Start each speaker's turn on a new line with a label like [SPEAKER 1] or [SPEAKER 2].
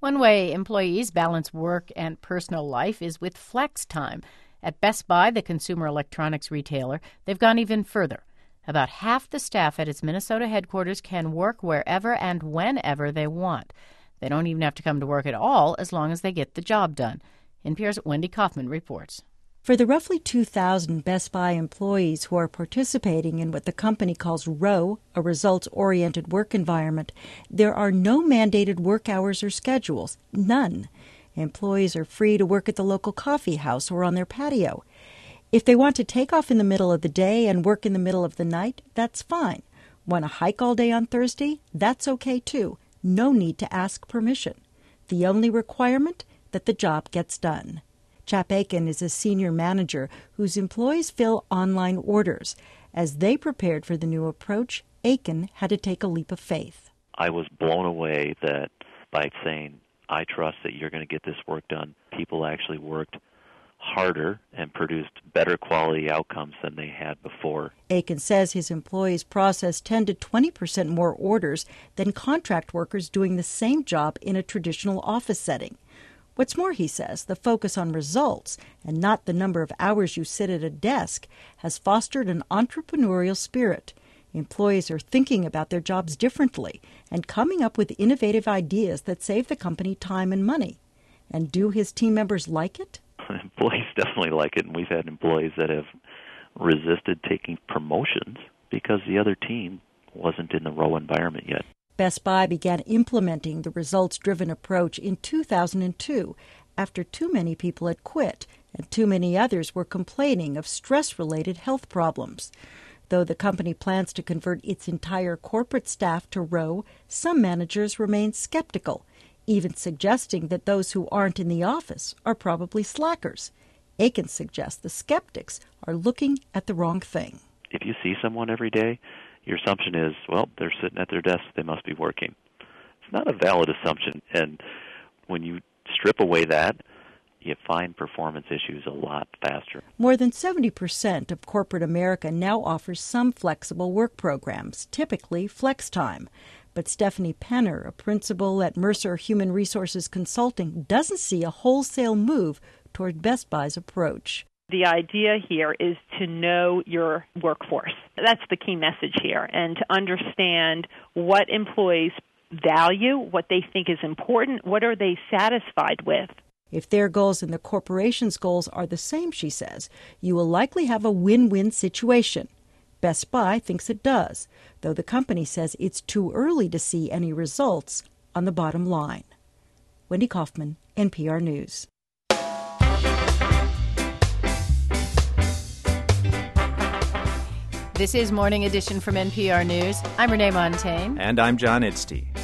[SPEAKER 1] One way employees balance work and personal life is with flex time. At Best Buy, the consumer electronics retailer, they've gone even further. About half the staff at its Minnesota headquarters can work wherever and whenever they want. They don't even have to come to work at all as long as they get the job done. NPR's Wendy Kaufman reports.
[SPEAKER 2] For the roughly 2,000 Best Buy employees who are participating in what the company calls ROW, a results-oriented work environment, there are no mandated work hours or schedules, none. Employees are free to work at the local coffee house or on their patio. If they want to take off in the middle of the day and work in the middle of the night, that's fine. Want to hike all day on Thursday? That's okay too. No need to ask permission. The only requirement? That the job gets done. Chap Aiken is a senior manager whose employees fill online orders. As they prepared for the new approach, Aiken had to take a leap of faith.
[SPEAKER 3] I was blown away that by saying, I trust that you're going to get this work done, people actually worked harder and produced better quality outcomes than they had before.
[SPEAKER 2] Aiken says his employees process 10 to 20% more orders than contract workers doing the same job in a traditional office setting. What's more, he says, the focus on results and not the number of hours you sit at a desk has fostered an entrepreneurial spirit. Employees are thinking about their jobs differently and coming up with innovative ideas that save the company time and money. And do his team members like it?
[SPEAKER 3] Employees definitely like it, and we've had employees that have resisted taking promotions because the other team wasn't in the ROW environment yet.
[SPEAKER 2] Best Buy began implementing the results-driven approach in 2002 after too many people had quit and too many others were complaining of stress-related health problems. Though the company plans to convert its entire corporate staff to ROW, some managers remain skeptical, even suggesting that those who aren't in the office are probably slackers. Aiken suggests the skeptics are looking at the wrong thing.
[SPEAKER 3] If you see someone every day, your assumption is, well, they're sitting at their desk, they must be working. It's not a valid assumption, and when you strip away that, you find performance issues a lot faster.
[SPEAKER 2] More than 70% of corporate America now offers some flexible work programs, typically flex time. But Stephanie Penner, a principal at Mercer Human Resources Consulting, doesn't see a wholesale move toward Best Buy's approach.
[SPEAKER 4] The idea here is to know your workforce. That's the key message here, and to understand what employees value, what they think is important, what are they satisfied with.
[SPEAKER 2] If their goals and the corporation's goals are the same, she says, you will likely have a win-win situation. Best Buy thinks it does, though the company says it's too early to see any results on the bottom line. Wendy Kaufman, NPR News.
[SPEAKER 1] This is Morning Edition from NPR News. I'm Renee Montaigne.
[SPEAKER 5] And I'm John Idstey.